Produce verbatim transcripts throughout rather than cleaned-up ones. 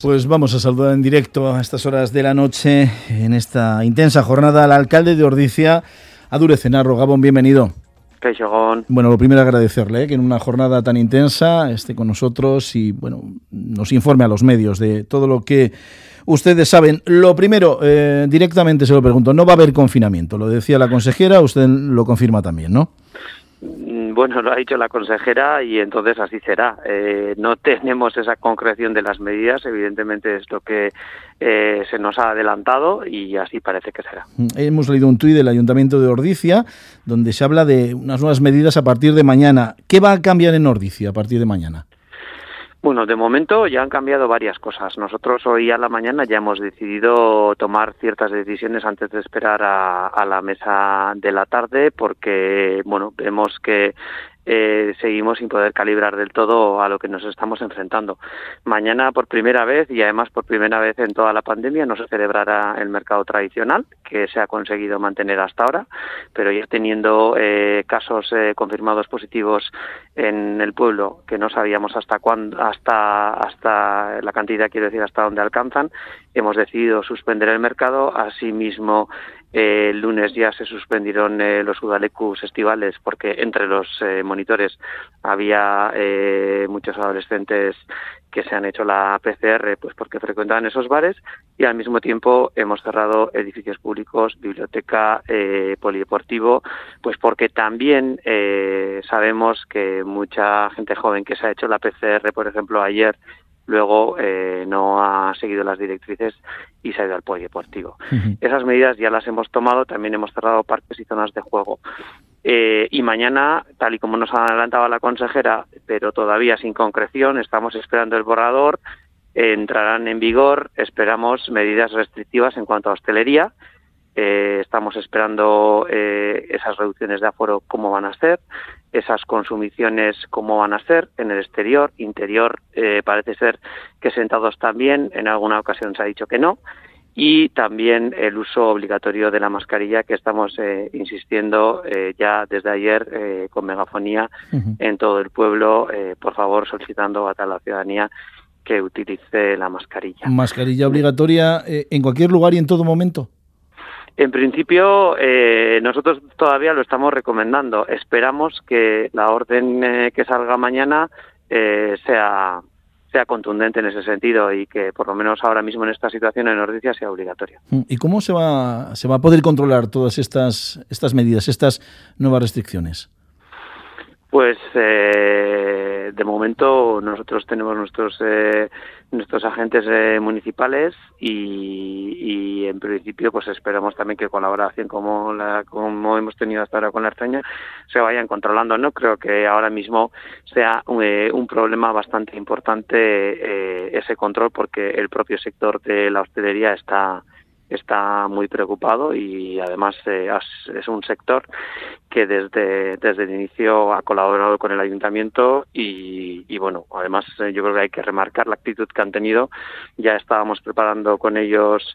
Pues vamos a saludar en directo a estas horas de la noche, en esta intensa jornada, al alcalde de Ordizia, Adure Cenarro. Gabón, bienvenido. Bueno, lo primero agradecerle ¿eh? que en una jornada tan intensa esté con nosotros y bueno nos informe a los medios de todo lo que ustedes saben. Lo primero, eh, directamente se lo pregunto, no va a haber confinamiento, lo decía la consejera, usted lo confirma también, ¿no? Bueno, lo ha dicho la consejera y entonces así será. Eh, no tenemos esa concreción de las medidas, evidentemente es lo que eh, se nos ha adelantado y así parece que será. Hemos leído un tuit del Ayuntamiento de Ordizia donde se habla de unas nuevas medidas a partir de mañana. ¿Qué va a cambiar en Ordizia a partir de mañana? Bueno, de momento ya han cambiado varias cosas. Nosotros hoy a la mañana ya hemos decidido tomar ciertas decisiones antes de esperar a, a la mesa de la tarde porque, bueno, vemos que eh, seguimos sin poder calibrar del todo a lo que nos estamos enfrentando. Mañana por primera vez y además por primera vez en toda la pandemia no se celebrará el mercado tradicional que se ha conseguido mantener hasta ahora, pero ya teniendo eh, casos eh, confirmados positivos en el pueblo que no sabíamos hasta cuándo, hasta hasta la cantidad, quiero decir, hasta dónde alcanzan, hemos decidido suspender el mercado. Asimismo, eh, el lunes ya se suspendieron eh, los udalecus estivales porque entre los eh, monitores había eh, muchos adolescentes que se han hecho la P C R pues porque frecuentaban esos bares, y al mismo tiempo hemos cerrado edificios públicos, biblioteca, eh, polideportivo, pues porque también eh, sabemos que mucha gente joven que se ha hecho la P C R, por ejemplo, ayer, luego eh, no ha seguido las directrices y se ha ido al polideportivo. Uh-huh. Esas medidas ya las hemos tomado, también hemos cerrado parques y zonas de juego. Eh, y mañana, tal y como nos adelantaba la consejera, pero todavía sin concreción, estamos esperando el borrador, eh, entrarán en vigor, esperamos medidas restrictivas en cuanto a hostelería, eh, estamos esperando eh, esas reducciones de aforo cómo van a ser, esas consumiciones cómo van a ser en el exterior, interior, eh, parece ser que sentados también, en alguna ocasión se ha dicho que no, y también el uso obligatorio de la mascarilla que estamos eh, insistiendo eh, ya desde ayer eh, con megafonía uh-huh. en todo el pueblo, eh, por favor solicitando a toda la ciudadanía que utilice la mascarilla. ¿Mascarilla obligatoria eh, en cualquier lugar y en todo momento? En principio, eh, nosotros todavía lo estamos recomendando. Esperamos que la orden eh, que salga mañana eh, sea... sea contundente en ese sentido y que por lo menos ahora mismo en esta situación en Ordizia sea obligatoria. ¿Y cómo se va se va a poder controlar todas estas estas medidas, estas nuevas restricciones? Pues eh, de momento nosotros tenemos nuestros eh, nuestros agentes eh, municipales y, y en principio pues esperamos también que colaboración como la como hemos tenido hasta ahora con la Ertzaintza se vayan controlando. No creo que ahora mismo sea eh, un problema bastante importante eh, ese control, porque el propio sector de la hostelería está está muy preocupado y además eh, es un sector que desde desde el inicio ha colaborado con el ayuntamiento y, y bueno, además eh, yo creo que hay que remarcar la actitud que han tenido. Ya estábamos preparando con ellos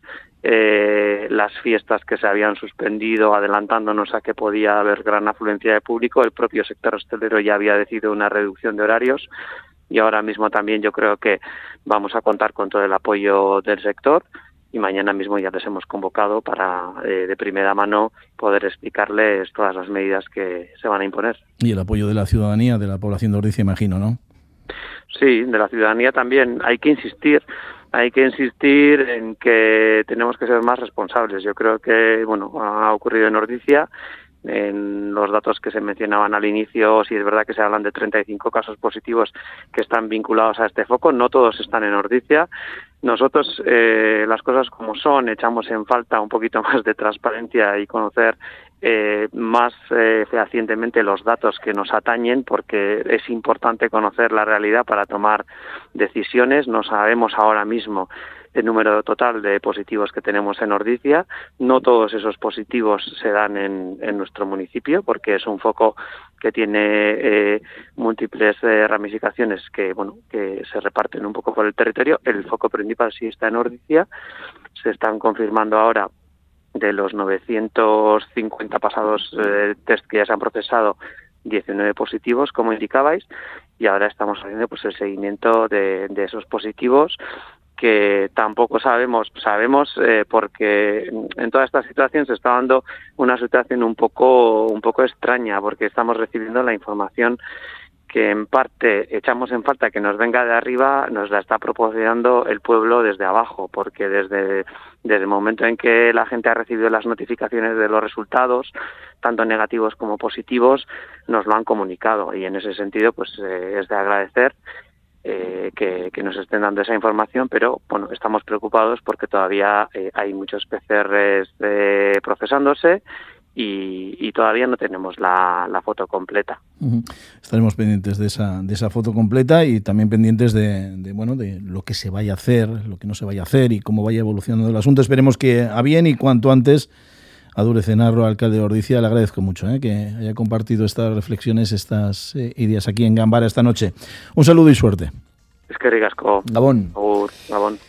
eh, las fiestas que se habían suspendido, adelantándonos a que podía haber gran afluencia de público. El propio sector hostelero ya había decidido una reducción de horarios y ahora mismo también yo creo que vamos a contar con todo el apoyo del sector. Y mañana mismo ya les hemos convocado para, eh, de primera mano, poder explicarles todas las medidas que se van a imponer. Y el apoyo de la ciudadanía, de la población de Ordizia, imagino, ¿no? Sí, de la ciudadanía también. Hay que insistir, hay que insistir en que tenemos que ser más responsables. Yo creo que, bueno, ha ocurrido en Ordizia. En los datos que se mencionaban al inicio, sí es verdad que se hablan de treinta y cinco casos positivos que están vinculados a este foco, no todos están en Ordizia. Nosotros, eh, las cosas como son, echamos en falta un poquito más de transparencia y conocer eh, más eh, fehacientemente los datos que nos atañen, porque es importante conocer la realidad para tomar decisiones. No sabemos ahora mismo el número total de positivos que tenemos en Ordizia. No todos esos positivos se dan en, en nuestro municipio, porque es un foco que tiene eh, múltiples eh, ramificaciones que bueno que se reparten un poco por el territorio. El foco principal sí está en Ordizia. Se están confirmando ahora, de los novecientos cincuenta pasados eh, test que ya se han procesado, diecinueve positivos, como indicabais, y ahora estamos haciendo pues el seguimiento de, de esos positivos. que tampoco sabemos, sabemos eh, porque en toda esta situación se está dando una situación un poco, un poco extraña, porque estamos recibiendo la información que en parte echamos en falta que nos venga de arriba, nos la está proporcionando el pueblo desde abajo, porque desde, desde el momento en que la gente ha recibido las notificaciones de los resultados, tanto negativos como positivos, nos lo han comunicado, y en ese sentido pues eh, es de agradecer Eh, que, que nos estén dando esa información, pero bueno, estamos preocupados porque todavía eh, hay muchos P C Rs eh, procesándose y, y todavía no tenemos la, la foto completa. Uh-huh. Estaremos pendientes de esa, de esa foto completa y también pendientes de, de, bueno, de lo que se vaya a hacer, lo que no se vaya a hacer y cómo vaya evolucionando el asunto. Esperemos que a bien y cuanto antes. A Dulce Narro, alcalde de Ordizia, le agradezco mucho eh, que haya compartido estas reflexiones, estas eh, ideas aquí en Gambara esta noche. Un saludo y suerte. Es que ricasco. Gabón. Agur, Gabón.